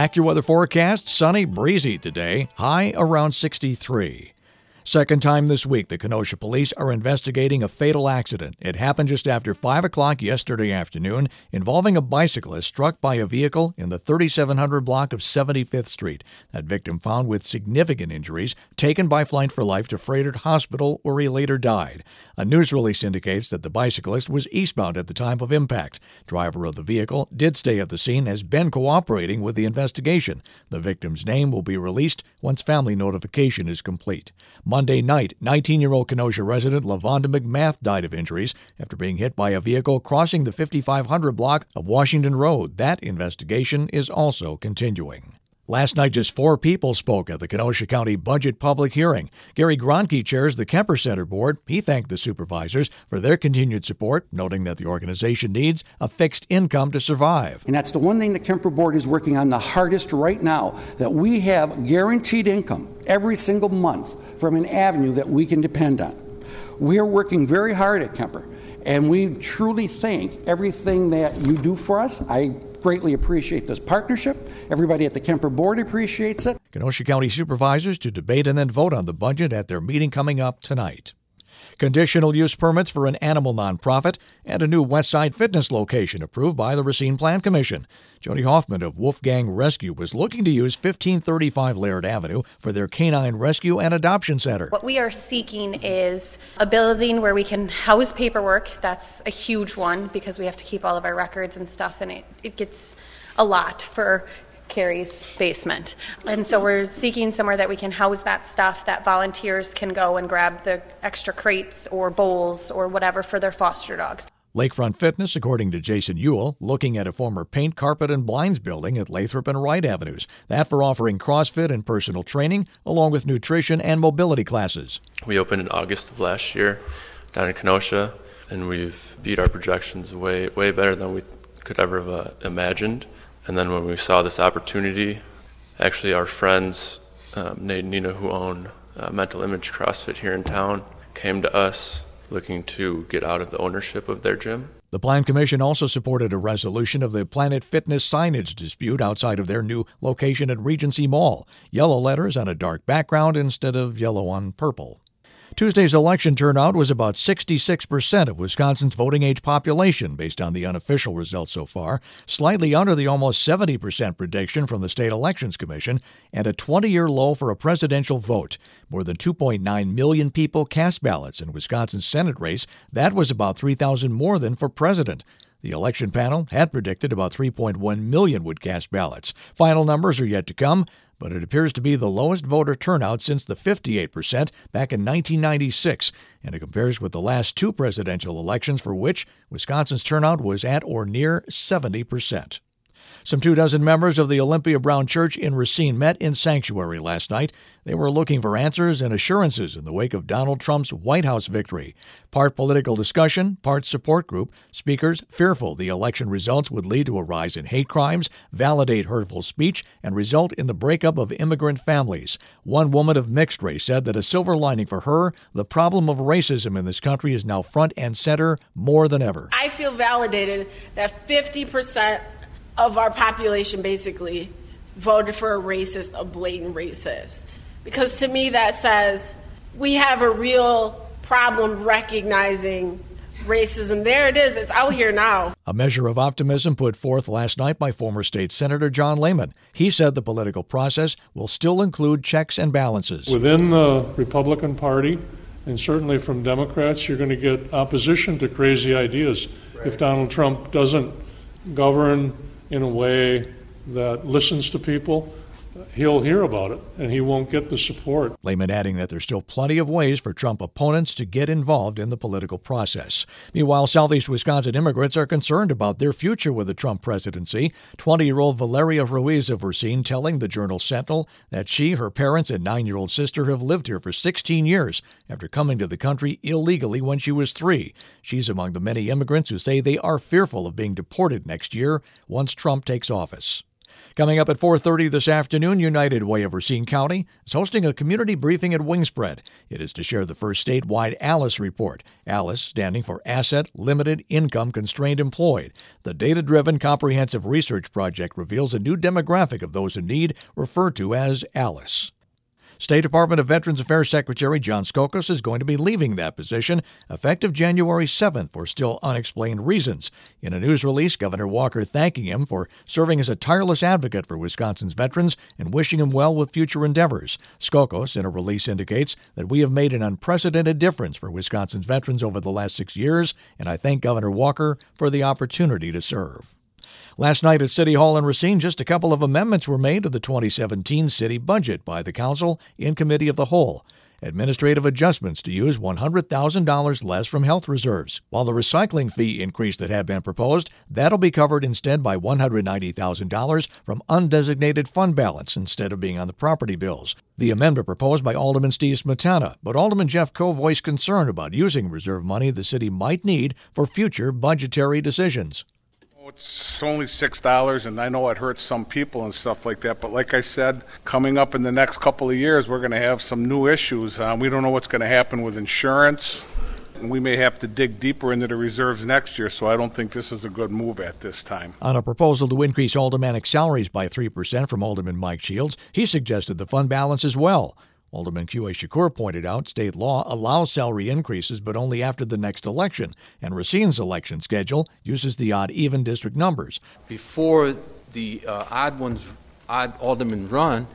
AccuWeather forecast, sunny, breezy today, high around 63. Second time this week, the Kenosha police are investigating a fatal accident. It happened just after 5 o'clock yesterday afternoon, involving a bicyclist struck by a vehicle in the 3700 block of 75th Street. That victim found with significant injuries, taken by Flight for Life to Froedtert Hospital, where he later died. A news release indicates that the bicyclist was eastbound at the time of impact. Driver of the vehicle did stay at the scene, has been cooperating with the investigation. The victim's name will be released once family notification is complete. Monday night, 19-year-old Kenosha resident LaVonda McMath died of injuries after being hit by a vehicle crossing the 5500 block of Washington Road. That investigation is also continuing. Last night, just 4 people spoke at the Kenosha County Budget Public Hearing. Gary Gronke chairs the Kemper Center Board. He thanked the supervisors for their continued support, noting that the organization needs a fixed income to survive. And that's the one thing the Kemper Board is working on the hardest right now, that we have guaranteed income every single month from an avenue that we can depend on. We are working very hard at Kemper, and we truly thank everything that you do for us. I greatly appreciate this partnership. Everybody at the Kemper Board appreciates it. Kenosha County supervisors to debate and then vote on the budget at their meeting coming up tonight. Conditional use permits for an animal nonprofit and a new Westside fitness location approved by the Racine Plan Commission. Jody Hoffman of Wolfgang Rescue was looking to use 1535 Laird Avenue for their canine rescue and adoption center. What we are seeking is a building where we can house paperwork. That's a huge one because we have to keep all of our records and stuff, and it gets a lot for Carrie's basement. And so we're seeking somewhere that we can house that stuff, that volunteers can go and grab the extra crates or bowls or whatever for their foster dogs. Lakefront Fitness, according to Jason Ewell, looking at a former paint, carpet, and blinds building at Lathrop and Wright Avenues. That for offering CrossFit and personal training, along with nutrition and mobility classes. We opened in August of last year down in Kenosha, and we've beat our projections way better than we could ever have imagined. And then when we saw this opportunity, actually our friends, Nate and Nina, who own Mental Image CrossFit here in town, came to us looking to get out of the ownership of their gym. The Plan Commission also supported a resolution of the Planet Fitness signage dispute outside of their new location at Regency Mall. Yellow letters on a dark background instead of yellow on purple. Tuesday's election turnout was about 66% of Wisconsin's voting-age population, based on the unofficial results so far, slightly under the almost 70% prediction from the State Elections Commission, and a 20-year low for a presidential vote. More than 2.9 million people cast ballots in Wisconsin's Senate race. That was about 3,000 more than for president. The election panel had predicted about 3.1 million would cast ballots. Final numbers are yet to come, but it appears to be the lowest voter turnout since the 58% back in 1996, and it compares with the last 2 presidential elections for which Wisconsin's turnout was at or near 70%. Some 24 members of the Olympia Brown Church in Racine met in sanctuary last night. They were looking for answers and assurances in the wake of Donald Trump's White House victory. Part political discussion, part support group. Speakers fearful the election results would lead to a rise in hate crimes, validate hurtful speech, and result in the breakup of immigrant families. One woman of mixed race said that a silver lining for her, the problem of racism in this country is now front and center more than ever. I feel validated that 50% of our population basically voted for a racist, a blatant racist. Because to me that says we have a real problem recognizing racism. There it is. It's out here now. A measure of optimism put forth last night by former state Senator John Lehman. He said the political process will still include checks and balances. Within the Republican Party, and certainly from Democrats, you're going to get opposition to crazy ideas. Right. If Donald Trump doesn't govern in a way that listens to people, he'll hear about it, and he won't get the support. Lehman adding that there's still plenty of ways for Trump opponents to get involved in the political process. Meanwhile, Southeast Wisconsin immigrants are concerned about their future with the Trump presidency. 20-year-old Valeria Ruiz of Racine telling the Journal Sentinel that she, her parents, and 9-year-old sister have lived here for 16 years after coming to the country illegally when she was 3. She's among the many immigrants who say they are fearful of being deported next year once Trump takes office. Coming up at 4:30 this afternoon, United Way of Racine County is hosting a community briefing at Wingspread. It is to share the first statewide ALICE report. ALICE standing for Asset Limited Income Constrained Employed. The data-driven comprehensive research project reveals a new demographic of those in need, referred to as ALICE. State Department of Veterans Affairs Secretary John Skokos is going to be leaving that position effective January 7th for still unexplained reasons. In a news release, Governor Walker thanking him for serving as a tireless advocate for Wisconsin's veterans and wishing him well with future endeavors. Skokos, in a release, indicates that we have made an unprecedented difference for Wisconsin's veterans over the last 6 years, and I thank Governor Walker for the opportunity to serve. Last night at City Hall in Racine, just a couple of amendments were made to the 2017 city budget by the council in committee of the whole. Administrative adjustments to use $100,000 less from health reserves, while the recycling fee increase that had been proposed, that'll be covered instead by $190,000 from undesignated fund balance instead of being on the property bills. The amendment proposed by Alderman Steve Smetana, but Alderman Jeff Coe voiced concern about using reserve money the city might need for future budgetary decisions. It's only $6, and I know it hurts some people and stuff like that, but like I said, coming up in the next couple of years, we're going to have some new issues. We don't know what's going to happen with insurance, and we may have to dig deeper into the reserves next year, so I don't think this is a good move at this time. On a proposal to increase aldermanic salaries by 3% from Alderman Mike Shields, he suggested the fund balance as well. Alderman Q.A. Shakur pointed out state law allows salary increases, but only after the next election, and Racine's election schedule uses the odd-even district numbers. Before the odd aldermen run,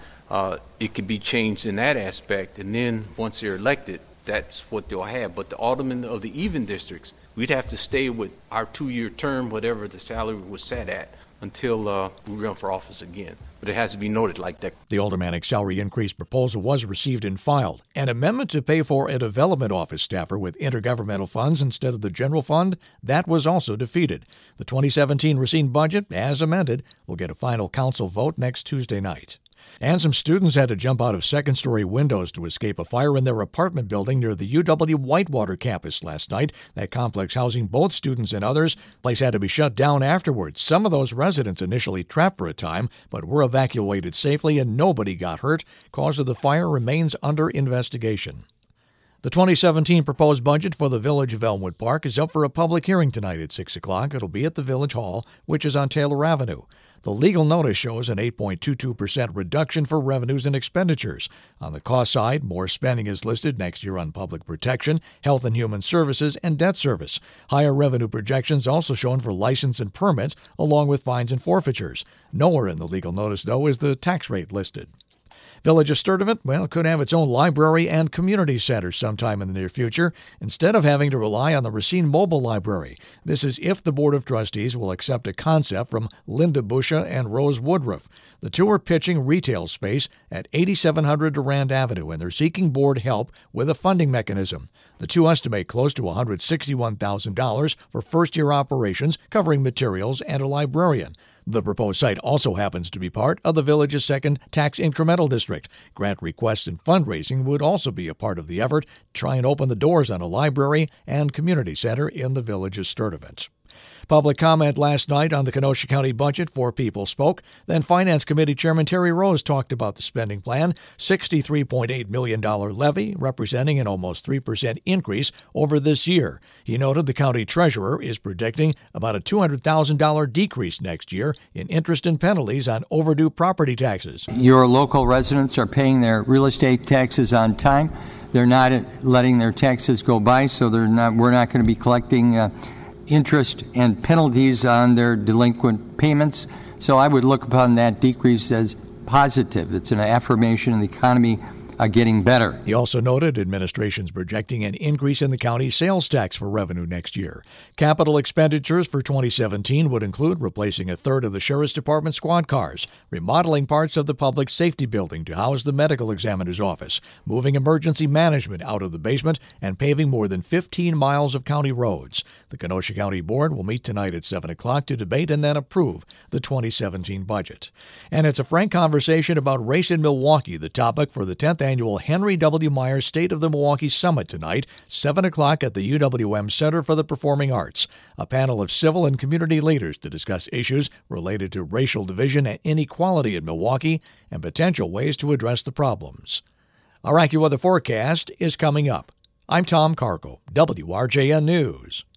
it can be changed in that aspect, and then once they're elected, that's what they'll have. But the aldermen of the even districts, we'd have to stay with our 2-year term, whatever the salary was set at, until we run for office again. But it has to be noted like that. The aldermanic salary increase proposal was received and filed. An amendment to pay for a development office staffer with intergovernmental funds instead of the general fund, that was also defeated. The 2017 Racine budget, as amended, will get a final council vote next Tuesday night. And some students had to jump out of second-story windows to escape a fire in their apartment building near the UW Whitewater campus last night. That complex housing both students and others. The place had to be shut down afterwards. Some of those residents initially trapped for a time, but were evacuated safely and nobody got hurt. Cause of the fire remains under investigation. The 2017 proposed budget for the Village of Elmwood Park is up for a public hearing tonight at 6 o'clock. It'll be at the Village Hall, which is on Taylor Avenue. The legal notice shows an 8.22% reduction for revenues and expenditures. On the cost side, more spending is listed next year on public protection, health and human services, and debt service. Higher revenue projections also shown for license and permits, along with fines and forfeitures. Nowhere in the legal notice, though, is the tax rate listed. Village of Sturtevant, could have its own library and community center sometime in the near future, instead of having to rely on the Racine Mobile Library. This is if the Board of Trustees will accept a concept from Linda Busha and Rose Woodruff. The two are pitching retail space at 8700 Durand Avenue, and they're seeking board help with a funding mechanism. The two estimate close to $161,000 for first-year operations, covering materials and a librarian. The proposed site also happens to be part of the village's second tax incremental district. Grant requests and fundraising would also be a part of the effort to try and open the doors on a library and community center in the village of Sturtevant. Public comment last night on the Kenosha County budget. 4 people spoke. Then Finance Committee Chairman Terry Rose talked about the spending plan, $63.8 million levy, representing an almost 3% increase over this year. He noted the county treasurer is predicting about a $200,000 decrease next year in interest and penalties on overdue property taxes. Your local residents are paying their real estate taxes on time. They're not letting their taxes go by, so we're not going to be collecting interest and penalties on their delinquent payments. So I would look upon that decrease as positive. It's an affirmation of the economy getting better. He also noted administration's projecting an increase in the county's sales tax for revenue next year. Capital expenditures for 2017 would include replacing a third of the Sheriff's Department squad cars, remodeling parts of the public safety building to house the medical examiner's office, moving emergency management out of the basement, and paving more than 15 miles of county roads. The Kenosha County Board will meet tonight at 7 o'clock to debate and then approve the 2017 budget. And it's a frank conversation about race in Milwaukee, the topic for the 10th annual Henry W. Meyer State of the Milwaukee Summit tonight, 7 o'clock at the UWM Center for the Performing Arts. A panel of civil and community leaders to discuss issues related to racial division and inequality in Milwaukee and potential ways to address the problems. Our AccuWeather forecast is coming up. I'm Tom Cargo, WRJN News.